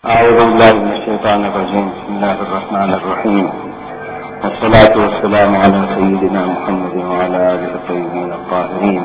أعوذ بالله من الشيطان الرجيم. بسم الله الرحمن الرحيم، والصلاة والسلام على سيدنا محمد وعلى آله الطيبين الطاهرين.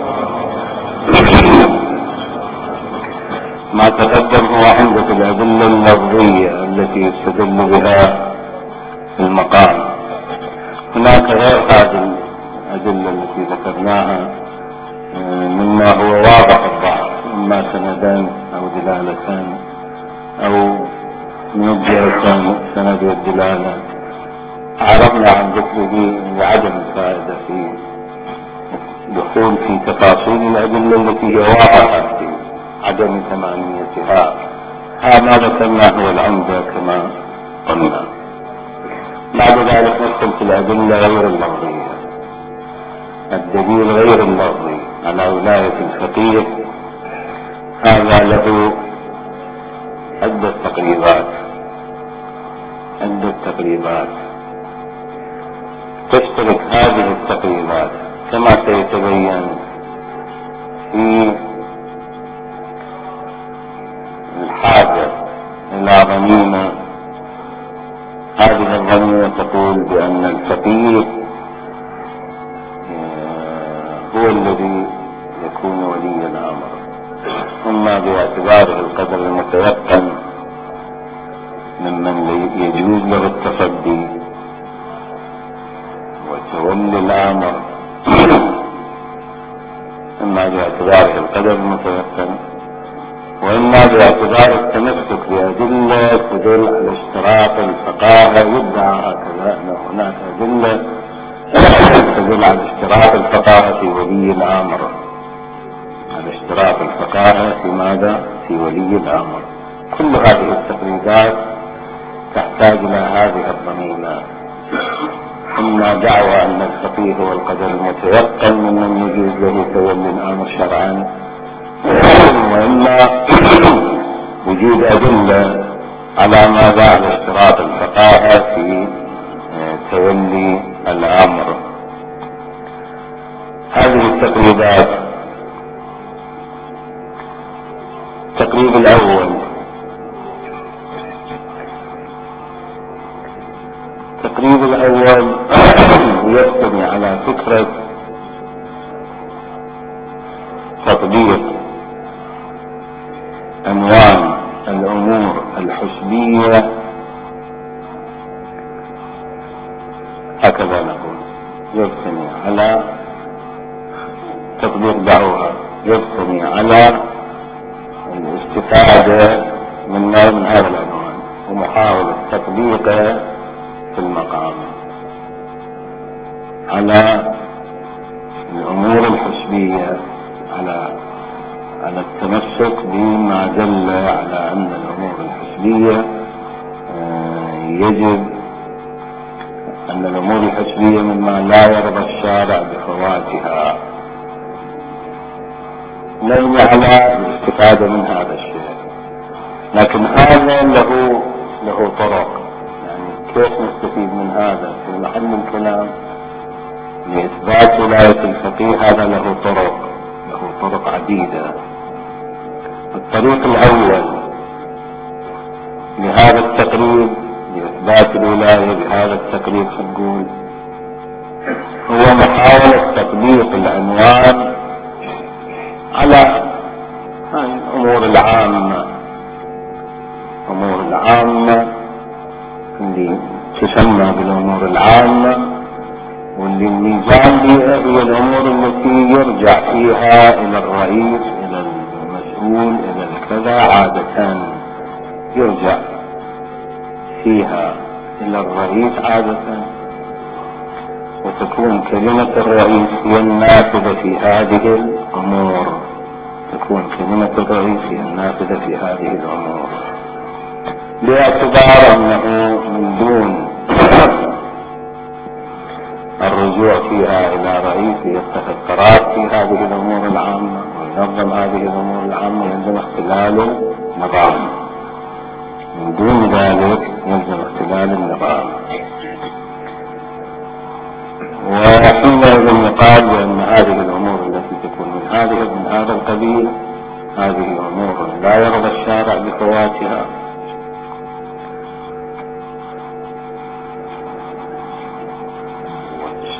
ما تقدم هو عمدة الأدلة اللفظية التي يستدل بها في المقام. هناك غير هذه الأدلة التي ذكرناها مما هو واضح الضعف، إما سندان أو دلالتان أو من الجهتين السند والدلالة. عرفنا عن ذكره لعدم الفائدة في دخول في تفاصيل الأدلة التي هي واضحة في عدم تماميتها. هذا ما ذكرناه هو العمدة كما قلنا. بعد ذلك ندخل في الأدلة غير اللفظية. الدليل غير اللفظي على ولاية الفقيه هذا له عدة تقريبات تشترك هذه التقريبات كما سيتبين في الحاجة إلى ضميمة. هذه الضميمة تقول بأن الفقيه هو الذي يكون ولي الأمر، إما باعتباره القدر المتيقن ممن يجوز له التصدي وتولي الأمر، إما باعتباره القدر المتيقن، وإما باعتبار التمسك بأدلة تدل على اشتراط الفقاهة. يدعى هكذا أن هناك أدلة تدل على اشتراط الفقاهة في ولي الأمر، على اشتراط الفقاهة في ماذا؟ في ولي الأمر. كل هذه التقريبات تحتاج إلى هذه الضميمات، إما دعوى أن الفقيه هو القدر المتيقن ممن يجوز له تولي الأمر شرعا، وإما وجود أدلة على ماذا؟ على اشتراط الفقاهة في تولي الأمر. هذه التقريبات: التقريب الأول يبني على فكرة تطبيق عنوان الأمور الحسبية، هكذا نقول، يبني على تطبيق دعوها، يبني على الاستفادة من هذا العنوان ومحاولة تطبيقه في المقام على الأمور الحسبية، على التمسك بما دل على أن الأمور الحسبية يجب أن الأمور الحسبية مما لا يرضى الشارع بفواتها، نبني على الاستفادة من هذا الشيء. لكن هذا له طرق، يعني كيف نستفيد من هذا في محل الكلام لإثبات ولاية الفقيه؟ هذا له طرق عديدة. الطريق الأول لهذا التقريب لإثبات الولاية بهذا التقريب نقول هو محاولة تطبيق العنوان على الأمور العامة اللي تسمى بالأمور العامة، واللي الميزان بها هي الأمور التي يرجع فيها إلى الرئيس، إلى المسؤول، إلى الكذا. عادة يرجع فيها إلى الرئيس عادة، وتكون كلمة الرئيس هي النافذة في هذه الأمور، باعتبار أنه من دون الرجوع فيها إلى رئيس يتخذ قرار في هذه الأمور العامة وينظم هذه الأمور العامة يلزم اختلال النظام. من دون ذلك يلزم اختلال النظام، وحينئذ يقال بأن هذه الأمور التي تكون من هذا القبيل هذه أمور لا يرضى الشارع بفواتها.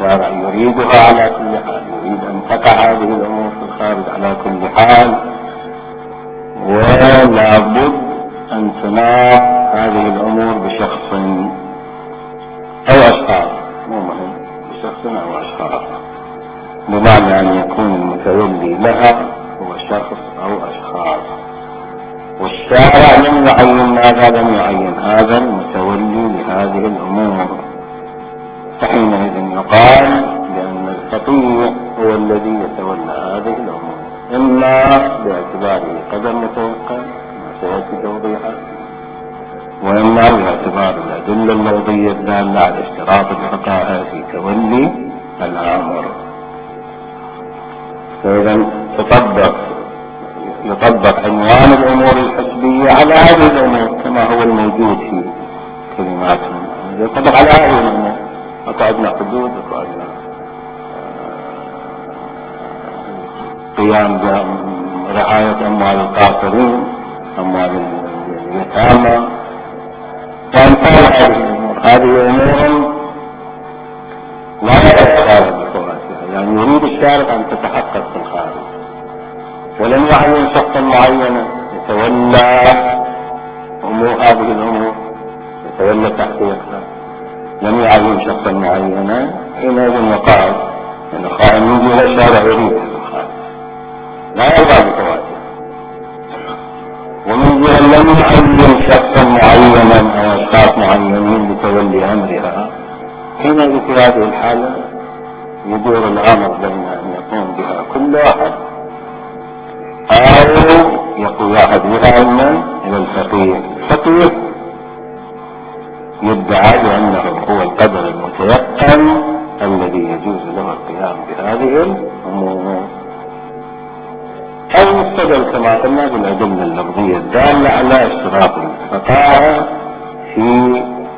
الشارع يريدها على كل حال، يريد أن تقع هذه الأمور في الخارج على كل حال، ولا بد أن تناط هذه الأمور بشخص أو أشخاص، مو مهم بشخص أو أشخاص، بمعنى أن يكون المتولي لها هو شخص أو أشخاص، والشارع لم يعين ماذا، لم يعين هذا المتولي لهذه الأمور، فحينئذ يقال بأن الفقيه هو الذي يتولى هذه الأمور، إما باعتباره قدر متوقع ما سيأتي توضيحه، وإما باعتبار الأدلة اللفظية الدالة على اشتراط الفقاهة في تولي الأمر. فإذا يطبق عنوان الأمور الحسبية على هذه الأمور كما هو الموجود في كلماتهم، يطبق على هذه الأمور، وقعدنا حدود، وقعدنا قيام برعاية أموال القاصرين، أموال اليتامى، وأمثال هذه الأمور. هذه أمور لا يتخارج بفواتها، يعني يريد الشارع أن تتحقق في الخارج، ولم يعين شخصا معينا يتولى أمور هذه الأمور، يتولى تحقيقها، لم يعين شخصا معينا، حينئذ يقال أن خائن من جهة الشارع يريد الخارج لا يرضى بفواتها، ومن جهة لم يعين شخصا معينا أو أشخاص معينين لتولي أمرها، حينئذ في هذه الحالة يدور الأمر بين أن يقوم بها كل واحد أو يقول واحد بها إلى الفقيه. الفقيه يدعى بأنه هو القدر المتيقن الذي يجوز له القيام بهذه الأمور، أو يستدل كما قلنا بالأدلة اللفظية الدالة على اشتراط الفقاهة في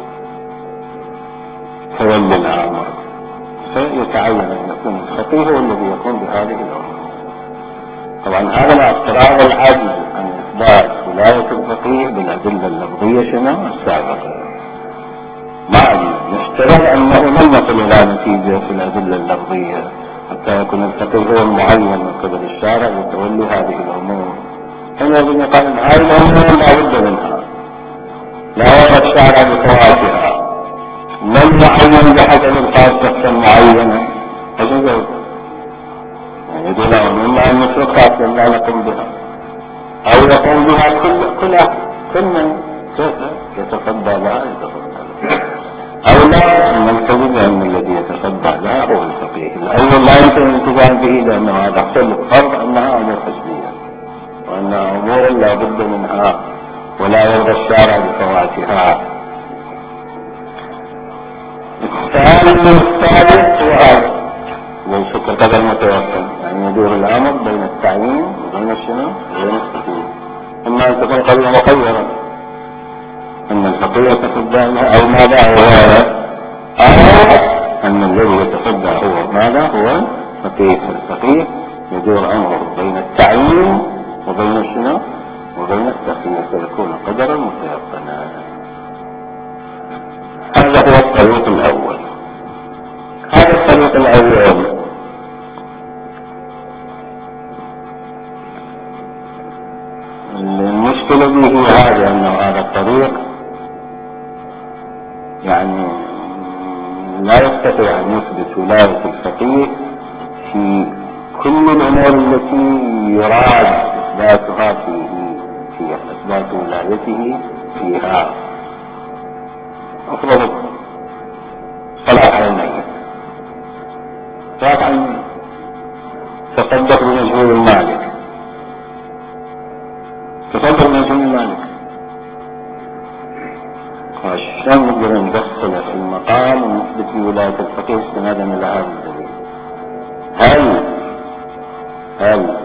تولي الأمر، فيتعين أن يكون الفقيه هو الذي يقوم بهذه الأمور. طبعا هذا مع افتراض العجز عن إثبات ولاية الفقيه بالأدلة اللفظية شنو السابقة، مع نفترض أنه لم يصل إلى نتيجة في الأدلة اللفظية حتى يكون الفقيه هو المعين من قبل الشارع لتولي هذه الأمور، حينئذ يقال أن هذه الأمور لا بد منها، لا يرى الشارع بفواتها، لم يعين بحسب الخاص شخصا معينا، فجزء يعني دون مما أن نتركها لا نقوم بها، أو يقوم بها كل من يتصدى لها أو لا نلتزم أن الذي يتصدى لها هو الفقيه. الأول لا يمكن الالتزام به لأنه هذا اختلف فرض أنها أمور حسبية وأنها أمور لا بد منها ولا يرضى الشارع بفواتها. الثالث هو هذا ليس كقدر متوسط، يعني يدور الأمر بين التعيين وبين الشنو وبين التقييد، إما أن تكون قوية مخيرة أن الفقيه يتصدى لها أو ماذا هو هذا، أو أن الذي يتصدى هو ماذا هو الفقيه، فالفقيه يدور أمره بين التعيين وبين الشنو وبين التقييد، فيكون قدرا متيقنا. هذا هو الطريق الأول. هذا الطريق الأول المشكلة به هي هذا، أنه هذا الطريق يعني لا يستطيع أن يثبت ولاية الفقيه في كل الأمور التي يراد إثباتها في إثبات ولايته فيها. أفضل صلاح عينيه، صلاح عينيه تصدق بمجهول المالك، تصدق بمجهول المالك، عشان نقدر ندخل في المقام ونثبت ولاية الفقيه استنادا إلى هذا الدليل. هل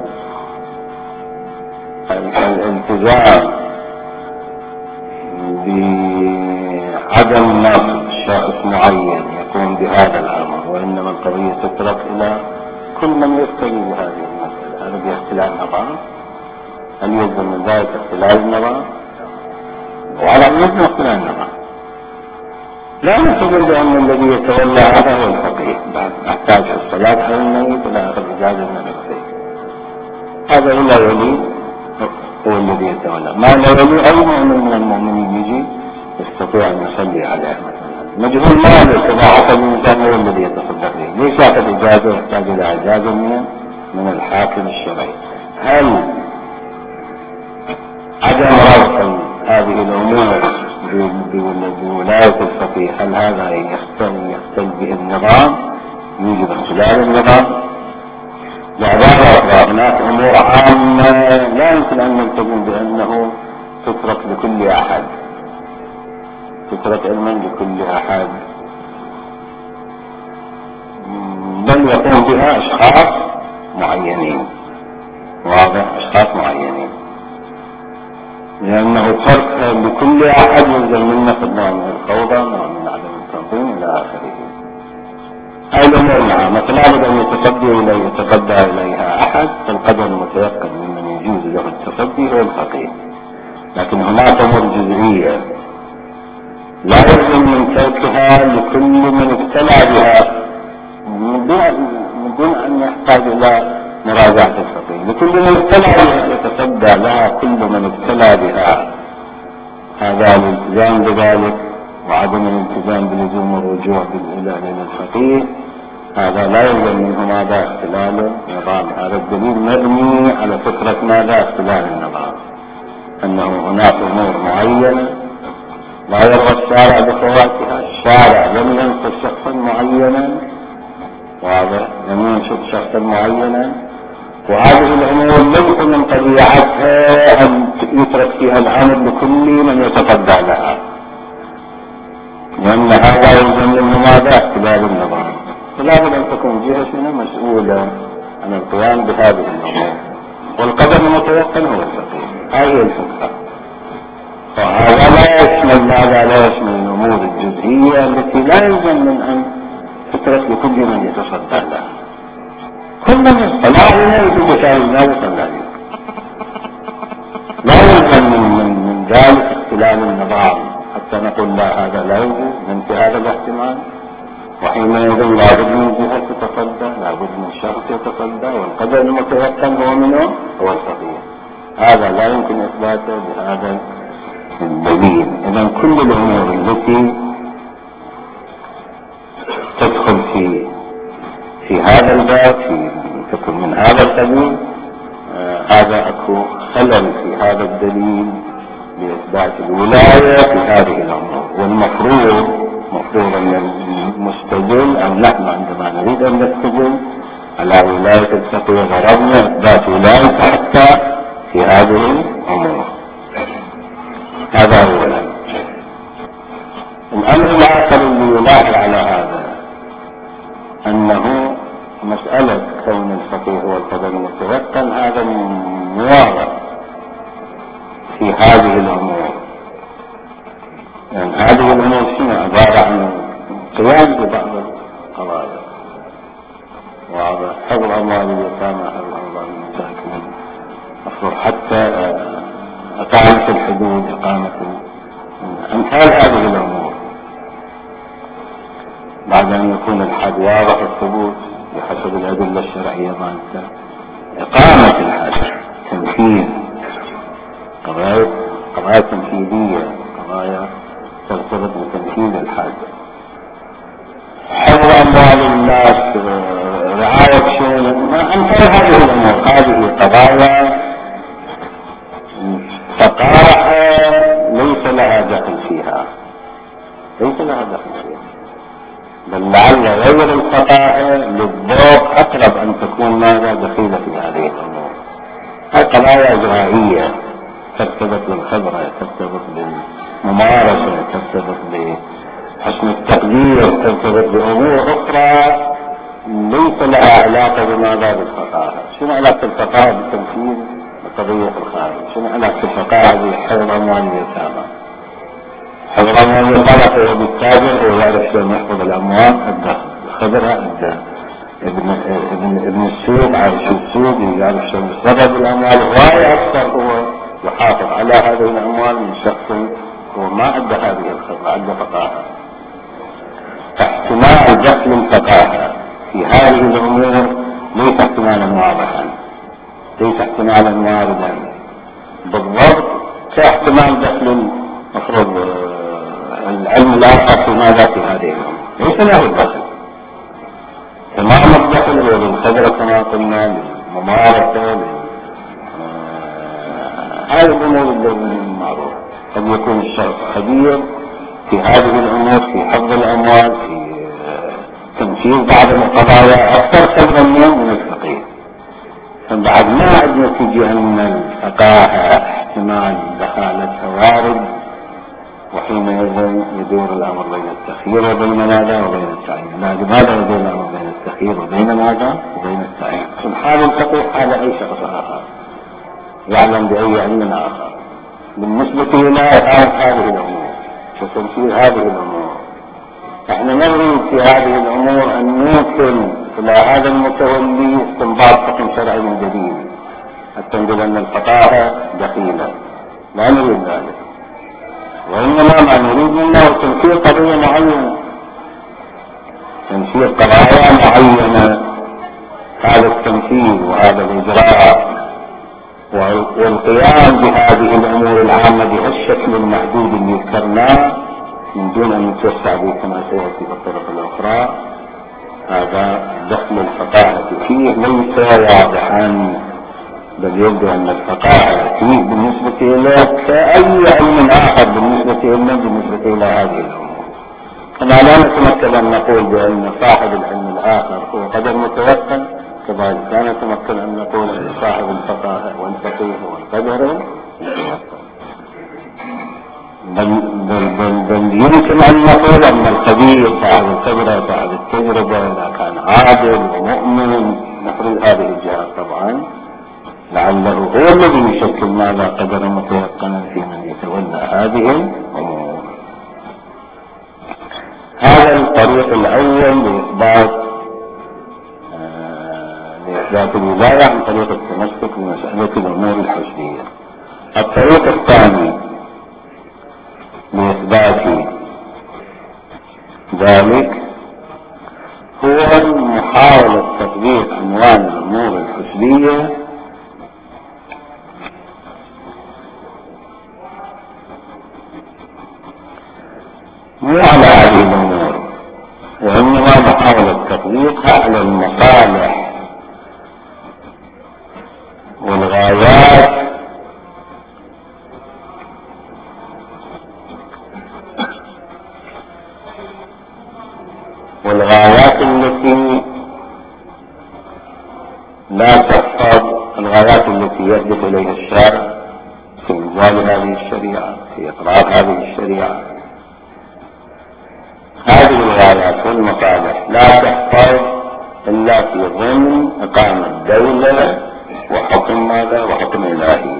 الالتزام بعدم نصب شخص معين يقوم بهذا الأمر، وإنما القضية تترك إلى كل من يفتري بهذه المسألة، هذا باختلاف النظام؟ هل يلزم من ذلك اختلاف النظام؟ وعلى أن يلزم اختلاف النظام، لا نعتبر بأن الذي يتولى هذا هو الفقيه، بعد أحتاج الصلاة على الميت إلى آخر إجازة من الفقيه. هذا إلا ولي هو الذي يتولى، ما لا ولي أي مؤمن من المؤمنين يجي يستطيع أن يصلي عليه مثلا. مجهول مال إذا حصل الإنسان هو الذي يتصدق به، ليش يأخذ إجازة يحتاج إلى إجازة من الحاكم الشرعي؟ هل عدم ربط هذه الأمور بولاية الفقيه هل هذا يختل به النظام، يوجب اختلال النظام؟ لعبارة هناك أمور عامة لا يمكن أن نلتزم بأنه تترك لكل أحد، تترك علما لكل أحد، بل يقوم بها أشخاص معينين، واضح، أشخاص معينين، لأنه ترك لكل أحد يلزم منا نوع من الفوضى، نوع من عدم التنظيم إلى آخره. هاي الأمور العامة لا بد أن يتقدى إليها أحد، فالقدر المتيقن ممن يجوز له التصدي هو الفقيه. لكن هناك أمور جزئية لا يلزم من تركها لكل من ابتلى بها من دون أن يحتاج إلى مراجعة الفقيه. لكل من ابتلى بها يتصدى لها كل من ابتلى بها. هذا الالتزام بذلك وعدم الالتزام بلزوم الرجوع إلى الفقيه هذا لا يلزم منه ماذا؟ اختلال النظام. هذا الدليل مبني على فكرة ماذا؟ اختلال النظام، أنه هناك أمور معينة لا يرغب الشارع بفواتها، الشارع لم ينصف شخصا معينا، واضح، لم ينصف شخصا معينا، وهذه الأمور ليس من طبيعتها أن يترك فيها الأمر لكل من يتقدى لها، لأن هذا يلزم منه ماذا؟ اختلال النظام. فلا بد أن تكون جهتنا مسؤولة عن القيام بهذه الأمور، والقدر المتيقن هو الفقيه. هذه الفكرة. وهذا لا يشمل ماذا؟ لا يشمل الأمور الجزئية التي لا يلزم من أن تترك لكل من يتصدى لها. كل من يصطلع عليها يجب شاهد ما يصلى عليه، لا يلزم من ذلك اختلال النظام حتى نقول لا هذا لا يوجد، ننفي هذا الاحتمال، وحينئذ لابد من جهة تتصدى، لابد من شخص يتصدى، والقدر المتيقن هو منه هو الفقيه. هذا لا يمكن إثباته بهذا الدليل. إذن كل الأمور التي تدخل في هذا الباب تكون من هذا القبيل، هذا أكو خلل في هذا الدليل لإثبات الولاية في هذه الأمور. والمفروض أن المستدل أو نحن عندما نريد أن نستدل على ولاية الفقيه غرضنا إثبات ولاية حتى في هذه الأمور. هذا أولا. الأمر الآخر اللي يلاحظ على هذا أنه مسألة كون الفقيه هو القدر المتيقن هذا واضح في هذه الأمور. يعني هذه الأمور شنو؟ عبارة عن قيام ببعض القضايا، واضح، حفظ أموال اليتامى، حفظ أموال المساكين، أفضل حتى إقامة الحدود، إقامة أمثال هذه الأمور، بعد أن يكون الحد واضح الثبوت بحسب الأدلة الشرعية مالته، إقامة الحد، تنفيذ قضايا تنفيذية، قضايا ترتبط بتنفيذ الحد، حفظ أموال الناس، رعاية شؤون، أمثال هذه الأمور. هذه قضايا فقاهة ليس لها دخل فيها، ليس لها دخل فيها، بل لعل غير الفقاهة للذوق أقرب أن تكون ماذا؟ دخيلة في هذه الأمور. هذه قضايا إجرائية ترتبط بالخبرة، ترتبط بالممارسة، ترتبط بحسن التقدير، ترتبط بأمور أخرى ليس لها علاقة بماذا؟ بالفقاهة. شنو علاقة الفقاهة بالتنفيذ بقضية الخارج؟ شنو علاقة الفقاهة بحفظ أموال اليتامى؟ حفظ أموال اليتامى هو بالتاجر، هو يعرف شلون يحفظ الأموال، الدخل، الخبرة، ابن السوق عارف شو السوق، يعرف شلون يصرف الأموال، وهي أكثر هو يحافظ على هذه الأموال من شخص هو ما عنده هذه الخبرة، عنده فقاهة. دخل الفقاهة في هذه الأمور ليس احتمالا واضحا، ليس احتمالا واردا بالضبط كاحتمال دخل المفروض العلم الآخر في ماذا في هذه الأمور، ليس له الدخل تمام. الدخل هو للخبرة كما قلنا، للممارسة، هذه الأمور المعروفة. قد يكون الشخص خبير في هذه الأمور، في حفظ الأموال، في تنفيذ بعض القضايا أكثر خبرا من الفقيه. فبعد ما عندنا نتيجة أن الفقاهة احتمال دخالتها وارد، وحينئذ يدور الأمر بين التخيير وبين ماذا وبين التعيين. لماذا يدور الأمر بين التخيير وبين ماذا وبين التعيين؟ سبحان الفقيه هذا أي شخص آخر يعلم بأي علم آخر بالنسبة إلى هذه الأمور وتمثيل هذه الأمور. احنا نريد في هذه الأمور أن نوصل إلى هذا المتولي استنباط حكم شرعي جديد حتى نقول أن الفقاهة دخيلة، لا نريد ذلك، وإنما ما نريد منه تمثيل قضية معينة، تمثيل قضايا معينة. هذا التمثيل وهذا الإجراء والقيام بهذه الأمور العامة بهالشكل المحدود اللي ذكرناه من دون أن نتوسع به كما سيأتي بالطرق الأخرى، هذا دخل الفقاهة فيه ليس واضحا، بل يبدو أن الفقاهة فيه بالنسبة إلى كأي علم آخر بالنسبة إلى هذه الأمور. كما لا نتمكن أن نقول بأن صاحب العلم الآخر هو قدر متوسل، كذلك لا نتمكن أن نقول أن صاحب الفقاهة والفقيه هو القدر متوسل. بل يمكن أن نقول أن الخبير صاحب الخبرة صاحب التجربة إذا كان عادل ومؤمن نفرض هذه الجهات طبعا، لعله هو الذي يشكل ماذا قدر متيقنا في من يتولى هذه الأمور. هذا الطريق الأول لإثبات الولاية عن طريق التمسك بمسألة الأمور الحسبية. الطريق الثاني لإثبات ذلك هو محاولة تطبيق عنوان الأمور الحسبية مو على هذه الأمور، وإنما محاولة تطبيقها على المصالح والغايات التي لا تحفظ، الغايات التي يهدف إليها الشارع في إنزال هذه الشريعة، في إقرار هذه الشريعة. هذه الغايات والمصالح لا تحفظ إلا في ضمن إقامة دولة وحكم ماذا وحكم إلهي.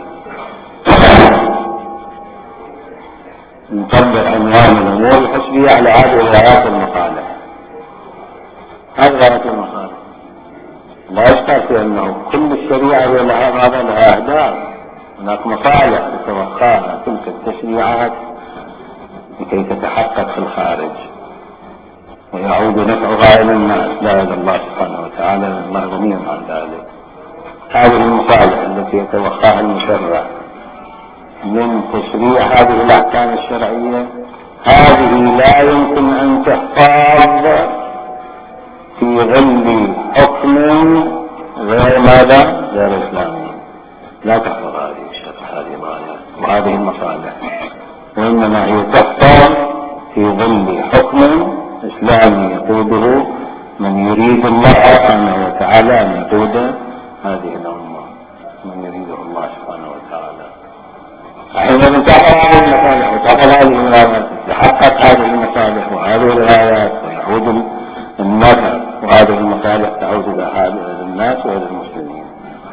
نطبق عنوان الأمور الحسبية على هذه الغايات والمصالح. هذه غايات المصالح لا يشترط في أنه كل الشريعة لها أهداف، هناك مصالح تتوخاها تلك التشريعات لكي تتحقق في الخارج ويعود نفعها إلى الناس لا إلى الله سبحانه وتعالى، لأن الله غني عن ذلك. هذه المصالح التي يتوخاها المشرع من تشريع هذه الأحكام الشرعية، هذه لا يمكن أن تحفظ في ظل حكم غير ماذا؟ غير إسلامي. لا تحفظ هذه الغايات وهذه المصالح، وإنما هي تحفظ في ظل حكم إسلامي يقوده من يريد الله سبحانه وتعالى أن يقود هذه الأمة، من يريده الله سبحانه وتعالى. حينما تحفظ هذه المصالح وتحفظ هذه الغايات تحقق هذه المصالح وهذه الغايات ويعود النفع، وهذه المصالح تعود إلى الناس وإلى المسلمين.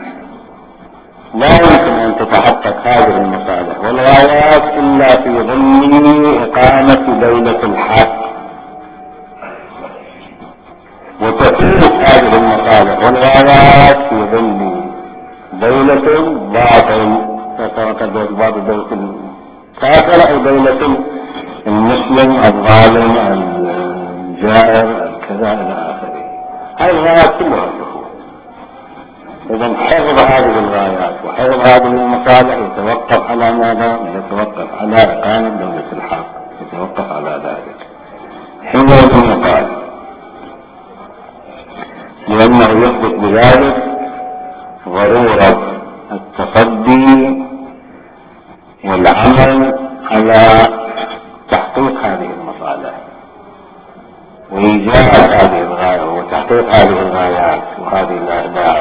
لا يمكن أن تتحقق هذه المصالح والغايات إلا في ظل إقامة دولة الحق، وتفوت هذه المصالح والغايات في ظل دولة باطل، سواء بعض دولة الكافر أو دولة المسلم الظالم الجائر كذا إلى آخره. هذه الغايات كلها تفوت. إذا حفظ هذه الغايات وحفظ هذه المصالح يتوقف على ماذا؟ يتوقف على إقامة دولة الحق، يتوقف على ذلك. حينئذ يقال لأنه يثبت بذلك ضرورة التصدي والعمل على تحقيق هذه المصالح وإيجاد هذه الغاية وتحقيق هذه الغايات وهذه الأهداف،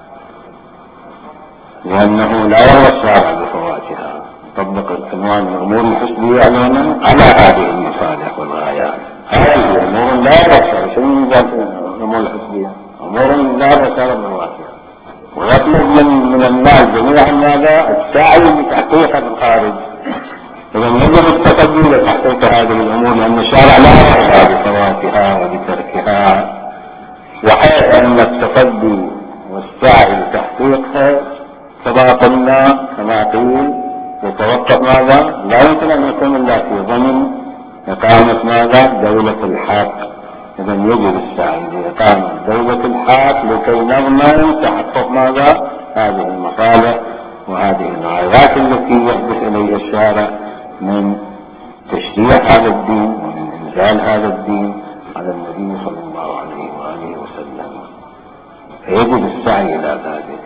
لأنه لا يرى الشارع بفواتها. طبق العنوان الأمور الحسبية على هذه المصالح والغايات. هذه أمور لا يرى الشارع. شو من ذات الأمور الحسبية؟ أمور لا يرى الشارع بفواتها، ويطلب من الناس جميعا ماذا؟ السعي لتحقيقها في الخارج. إذا يجب التصدي لتحقيق هذه الأمور، لأن الشارع لا يرى بفواتها وبتركها، وحيث أن التصدي والسعي لتحقيقها كما قلنا كما قيل يتوقف ماذا؟ لا يمكن أن يكون إلا في ضمن إقامة ماذا؟ دولة الحق. إذا يجب السعي لإقامة دولة الحق لكي نضمن تحقق ماذا؟ هذه المصالح وهذه الغايات التي يهدف إليها الشارع من تشريع هذا الدين ومن إنزال هذا الدين على النبي صلى الله عليه وآله وسلم. فيجب السعي إلى ذلك،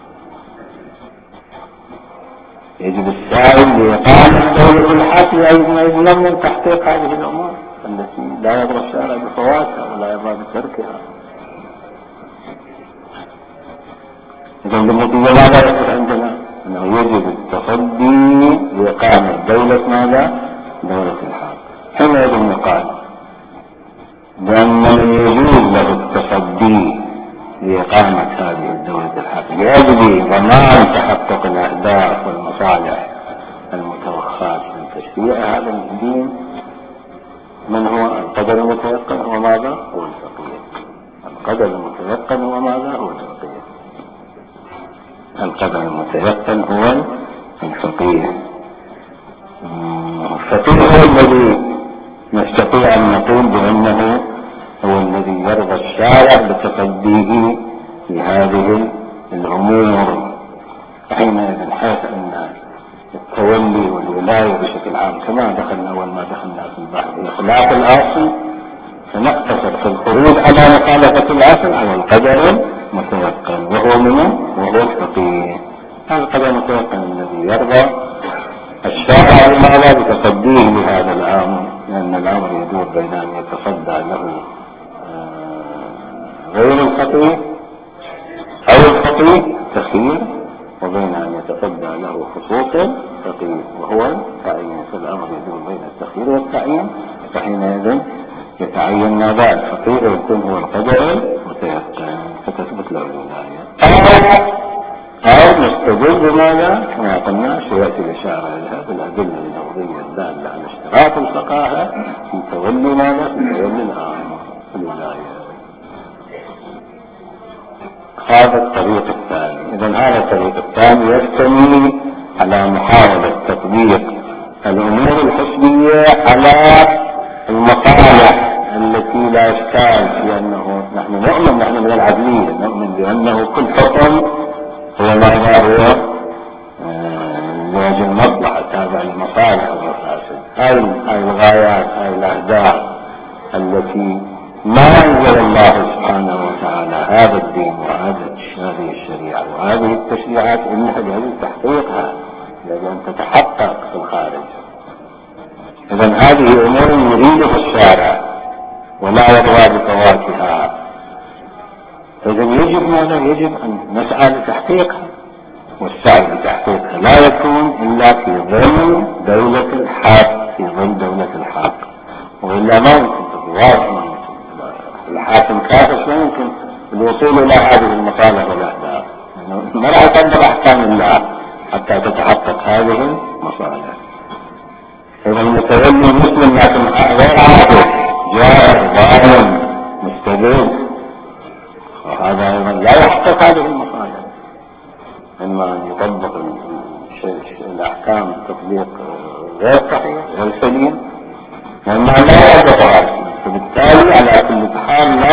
يجب السعي لإقامة دولة الحق أيضا من تحقيق هذه الأمور التي لا يضر الشارع بفواتها ولا يضر بتركها. إذا بالنتيجة ماذا يحصل عندنا؟ أنه يجب التصدي لإقامة دولة ماذا؟ دولة الحق. حينئذ يقال بأن يجوز له التصدي لإقامة هذه الدولة الحق لأجل ضمان تحقق الأهداف والمصالح المتوخاة من تشريع هذا الدين. من هو القدر المتيقن؟ هو ماذا؟ هو الفقيه. القدر المتيقن هو ماذا؟ هو الفقيه. القدر المتيقن هو الفقيه. الفقيه هو الذي نستطيع أن نقول بأنه هو الذي يرضى الشارع بتصديه لهذه الأمور. حينئذ حيث أن التولي والولاية بشكل عام كما دخلنا أول ما دخلنا في البحث إخلاف الأصل، فنقتصر في الخروج على مخالفة الأصل على القدر المتيقن وهو منه وهو الفقيه. هذا القدر المتيقن الذي يرضى الشارع لماذا؟ بتصديه لهذا الأمر، لأن الأمر يدور بين أن يتصدى له غير الفقيه أو الفقيه تخير، وبين أن يتصدى له خصوصا الفقيه وهو التعيين. فالأمر يدور بين التخير والتعيين، فحينئذ يتعين ماذا؟ الفقيه ويكون هو القدر المتيقن فتثبت له الولاية. أو نستدل بماذا؟ كما قلنا سيأتي الإشارة إلى هذه الأدلة اللفظية الدالة على اشتراط الفقاهة في تولي ماذا؟ في تولي الأمر في الولاية. هذا الطريق الثاني. إذن هذا الطريق الثاني يستمي على محاولة تطبيق الأمور الحسبية على المصالح التي لا إشكال في أنه نحن نؤمن، نحن من العدلية نؤمن بأنه كل حكم هو ماذا؟ هو لأجل المصلحة تابع للمصالح والمفاسد. هاي الغايات، هاي الأهداف التي ما أنزل الله سبحانه وتعالى هذا الدين وهذه الشريعة وهذه التشريعات إنها يجب تحقيقها، يجب أن تتحقق في الخارج. إذن هذه أمور يريدها الشارع ولا يرضى بفواتها. إذن يجب ماذا؟ يجب أن نسعى لتحقيقها، والسعي لتحقيقها لا يكون إلا في ظل دولة الحق، في ظل دولة الحق، وإلا ما يمكن تضواج الحاكم كافر، لا يمكن الوصول إلى هذه المصالح والأهداف. ما راح يطبق أحكام الله حتى تتحقق هذه المصالح. إذا المتولي مسلم لكن غير عادل، جائر، ظالم، مستبد، وهذا أيضا لا يحقق هذه المصالح. إما أن يطبق الأحكام تطبيق غير صحيح غير سليم، وإما لا يحققها. فبالتالي على كل حال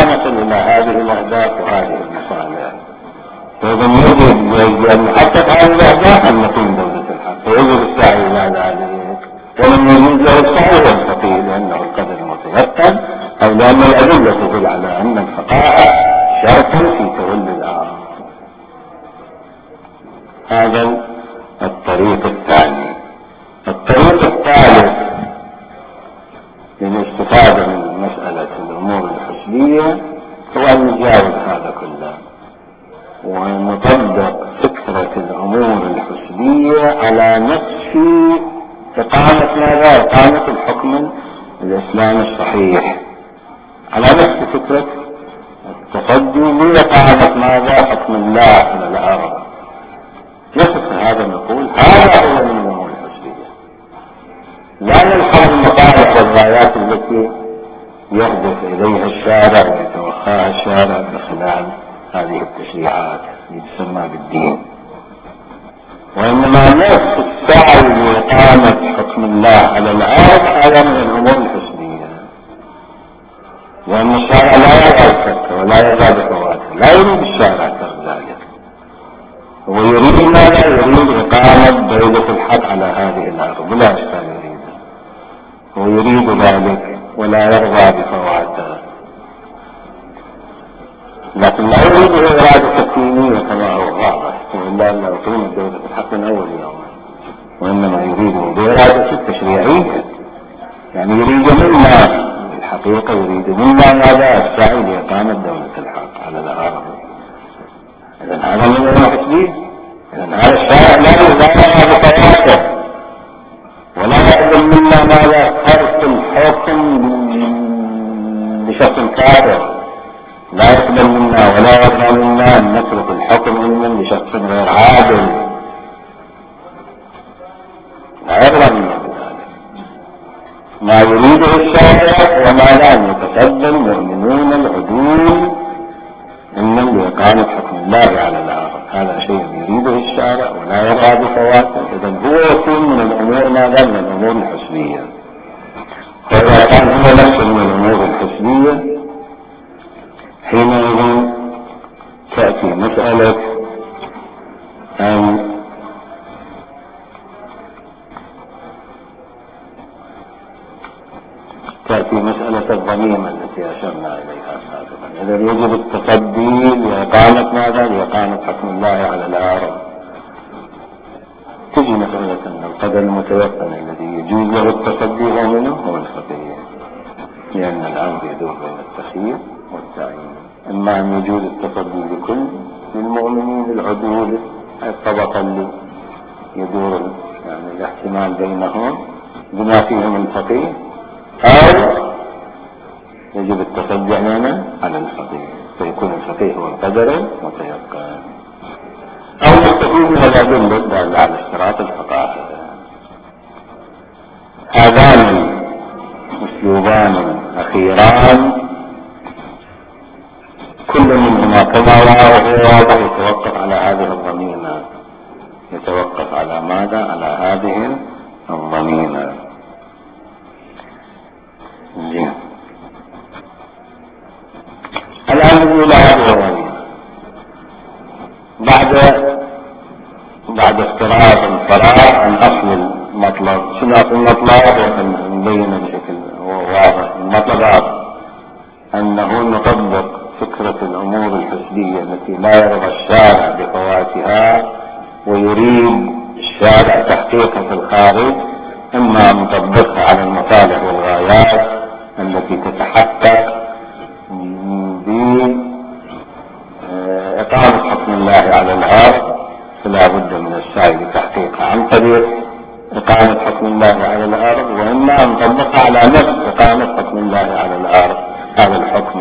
ومن يجوز له السعي والفقيه لأنه القدر المتيقن، أو لأن الأدلة تدل على أن الفقاهة شرط في تولي الأعراض. هذا الطريق الثاني. الطريق الثالث للاستفادة من مسألة الأمور الحسبية هو أن نجاوز هذا كله ونطبق فكرة الأمور الحسبية على نفس إقامة ماذا؟ إقامة الحكم الإسلامي الصحيح، على نفس فكرة التصدي لإقامة ماذا؟ حكم الله على الأرض. نفس هذا نقول هذا هو من الأمور الحسبية، لا نلحظ المصالح والغايات التي يهدف إليها الشارع ويتوخاها الشارع بخلال هذه التشريعات اللي تسمى بالدين، وإنما نفس السعي لإقامة حكم الله على الأرض هذا من الأمور الحسبية، لأن الشارع لا يرى الفك ولا يرى بفواته، لا يريد الشارع ترك ذلك، هو يريد ماذا؟ يريد إقامة دولة الحق على هذه الأرض بلا إشكال يريده، هو يريد ذلك ولا يرضى بفواته، لكن لا يريد إرادة تكوينية كما هو واضح، وإلا أن أقيم دولة الحق من أول يوم، وإنما يريد بإرادة تشريعية، يعني يريد منا الحقيقة، يريد منا ماذا؟ السعي لإقامة دولة الحق على الأرض. إذن هذا من المحسبين، إذن هذا الشارع لا يرضى بفواته ولا يقبل منا ماذا؟ ترك الحكم بشخص كافر، لا يقبل منا ولا يرضى منا أن نترك الحكم إلا لشخص غير عادل، لا يرضى منا بذلك. ما يريده الشارع وما لا يتصدى المؤمنون العدول إلا لإقامة حكم الله على الأرض، هذا شيء يريده الشارع ولا يرضى بفواته، إذن هو يكون من الأمور ماذا؟ من الأمور الحسبية. فإذا كان هو نفسه من الأمور الحسبية حينئذ تأتي مسألة أن تأتي مسألة الضميمة التي أشرنا إليها سابقا. إذا يجب التصدي لإقامة ماذا؟ لإقامة حكم الله على الأرض. تجي مسألة أن القدر المتيقن الذي يجوز له التصدي هو منه هو الفقيه، لأن الأمر يدور بين التخيير والتعيين، إما أن يجوز التصدي لكل المؤمنين العدول الطبقة اللي يدور يعني الاحتمال بينهم بما فيهم الفقيه، أو يجب التصدي على الفقيه فيكون الفقيه هو القدر المتيقن، أو نستفيد من الأدلة الدالة على اشتراط الفقاهة. هذان أسلوبان أخيران كل منهما كما وهو واضح يتوقف على هذه الضميمة، يتوقف على ماذا؟ على هذه الضميمة. الآن نقول هذه الضميمة بعد افتراض الفراغ عن أصل المطلب. شنو أصل المطلب؟ ونبين بشكل واضح المطلب أنه نطبق فكرة الأمور الحسبية التي لا يرضى الشارع بفواتها ويريد الشارع تحقيقها في الخارج، إما أن نطبقها على المصالح والغايات التي تتحقق بإقامة حكم الله على الأرض، فلا بد من السعي لتحقيقها عن طريق إقامة حكم الله على الأرض، وإما أن نطبقها على نفس إقامة حكم الله على الأرض. هذا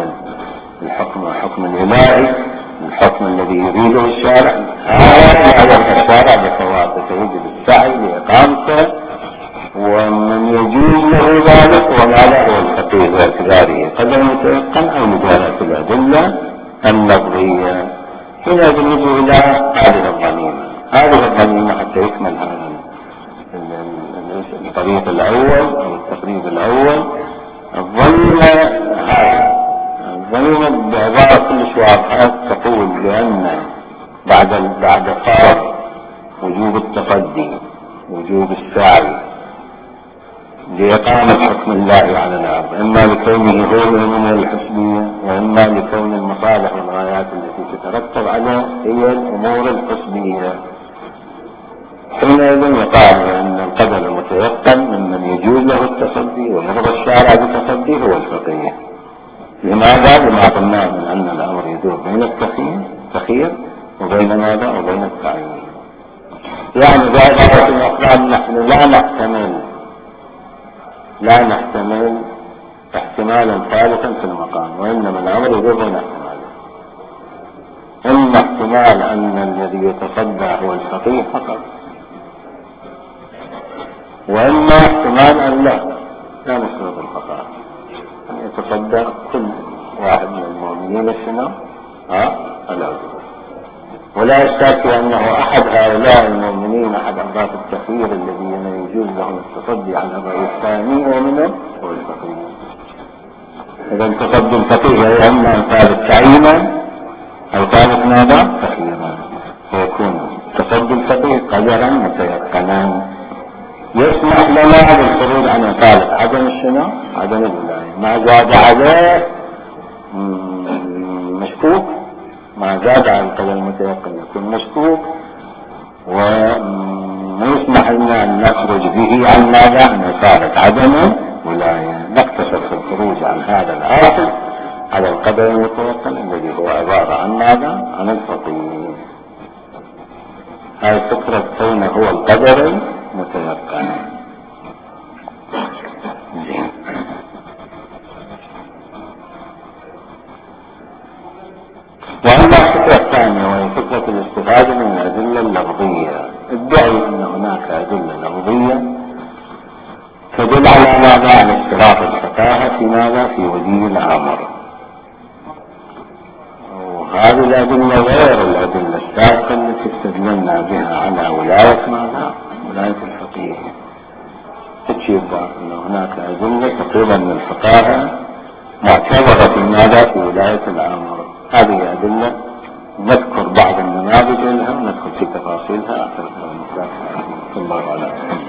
الحكم الإلهي، الحكم الذي يريده الشارع، هذا يرضى الشارع بفواته، فيجب السعي لإقامته، ومن يجوز له ذلك وما له هو الفقيه باعتباره قدر متيقن أو مجالة الأدلة النظرية. هنا نجي إلى هذه الضميمة حتى يكمل هذا الطريق الأول أو التقريب الأول. الضميمة بعبارة كلش واضحة تقول بأن بعد فرض وجوب التصدي، وجوب السعي لإقامة حكم الله على الأرض، إما لكونه هو من الحسبية، وإما لكون المصالح والغايات التي تترتب عليه هي الأمور الحسبية. حينئذ يقال أن القدر المتيقن ممن يجوز له التصدي ويرضى الشارع بتصديه هو الفقيه. لماذا؟ لما قلنا من أن الأمر يدور بين التخيير وبين ماذا؟ وبين التعيين. يعني ذلك الأقوال نحن لا نحتمل احتمالا ثالثا في المقام، وإنما الأمر يدور بين احتمالين. إما احتمال أن الذي يتصدى هو الفقيه فقط، وإما احتمال أن لا نشرط الفقهاء أن يتصدى كل واحد من المؤمنين شنو؟ العذر. ولا يشتاك أنه أحد هؤلاء المؤمنين، أحد أرباب التخيير الذين يجوز لهم التصدي على الرأي الثاني ومنه هو الفقيه. إذا تصدي الفقيه إما أن ثابت تعيينا أو ثابت ماذا؟ تخييرا، فيكون تصدي الفقيه قدرا متيقنا يسمح لنا بالخروج عن ثالث عدم الشنو؟ عدم الولاية. ما زاد عليه مشكوك، ما زاد على القدر المتيقن يكون مشكوك، وما يسمح لنا أن نخرج به عن ماذا؟ عن ثالث عدم ولاية. نقتصر في الخروج عن هذا الآخر على القدر المتيقن الذي هو عبارة عن ماذا؟ عن الفقيه. هاي فكرة كونه هو القدر متيقن. وأما الفكرة الثانية وهي فكرة الاستفادة من الأدلة اللفظية، ادعي أن هناك أدلة لفظية تدل على ماذا؟ على اشتراط الفقاهة في ماذا؟ في ولي الأمر. وهذه الأدلة غير الأدلة السابقة التي استدللنا بها على ولاية ماذا؟ ولاية الفقيه. تشير أن هناك أدلة تقول أن الفقاهة معتبرة في ماذا؟ في ولاية الأمر. هذه أدلة نذكر بعض النماذج لها وندخل في تفاصيلها آخر المساء. الله عليه.